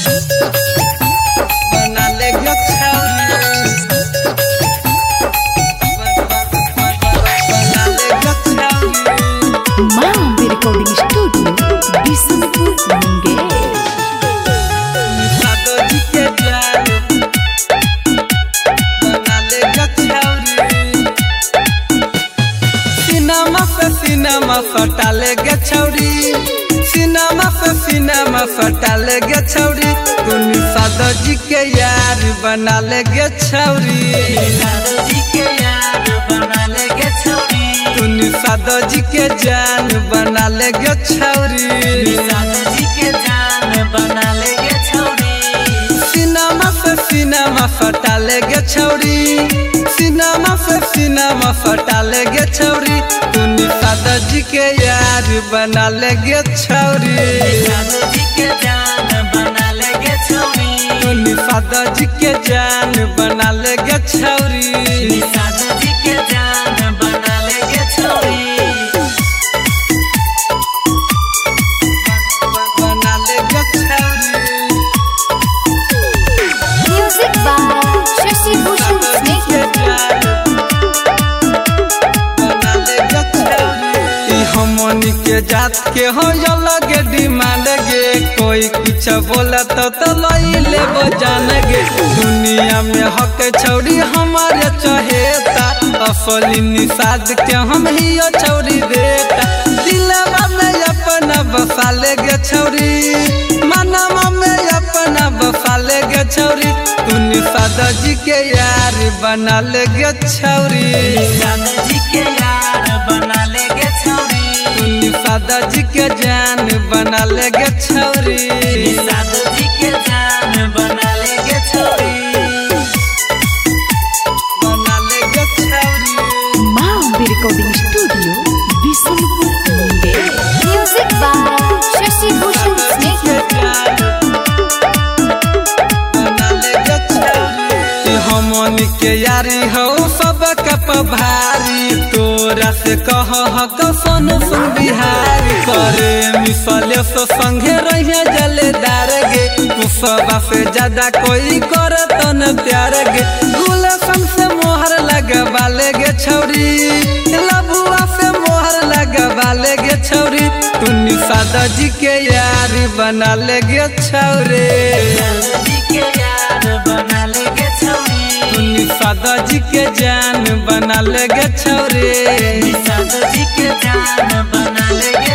बना ले गो छौरी बना ले गो छौरी माँ रिकॉर्डिंग स्टूडियो बिशनपुर मुंगेर। सादो जी के जान बना ले गो छौरी सिनेमा सटा ले गे छौरी सिनेमा सटा ले गे छौरी तूनी सादो जी के यार बना ले गे छौरी सादो जी के यार बना ले गे छौरी तूनी सादो जी के जान बना ले गे छौरी सादो जी के जान बना ले गे छौरी सिनेमा सटा ले गे छौरी सिनेमा सटा ले गे छौरी तूनी सादो जी के यार बना ले गे छौरी सादो जी के जान बना ले गे छौरी तूनी सादो जी के जान बना ले गे छौरी सादो जी के जान बना ले गे छौरी बना ले गे छौरी म्यूजिक बाय शशि भूषण हमनी के जात के हो अलग डिमांड गे कोई कुछ बोला तो लई लेबो जान गे दुनिया में हक छौरी हमारे चहेता असली निषाद के हम ही छौरी देता दिलवा में अपना बसा ले गे छौरी मनवा में अपना बसा ले गे छौरी तूनी सादो जी के यार बना ले गे छौरी सादो जी के यार बना ले गे छौरी तूनी सादो जी के जान बना ले गे छौरी सादो जी के जान बना ले गे छौरी बना ले गे छौरी माँ recording studio Bishanpur Munger. Music by Shashi Bhushan हमनी के यारी हो सब कप भारी तोरा से कह कसन सुन बिहारी करे मिसले सो संगे रहे जलेदार गे कुसबा से ज्यादा कोई करे तन प्यार गे गुलशन से मोहर लगवा ले गे छौरी लबुआ से मोहर लगवा ले गे छौरी तूनी सादो जी के यार बना ले गे छौरी सादो जी के यार बना ले गे छौरी तूनी सादो जी के जान बना ले गे छौरी सादो जी के जान बना ले गे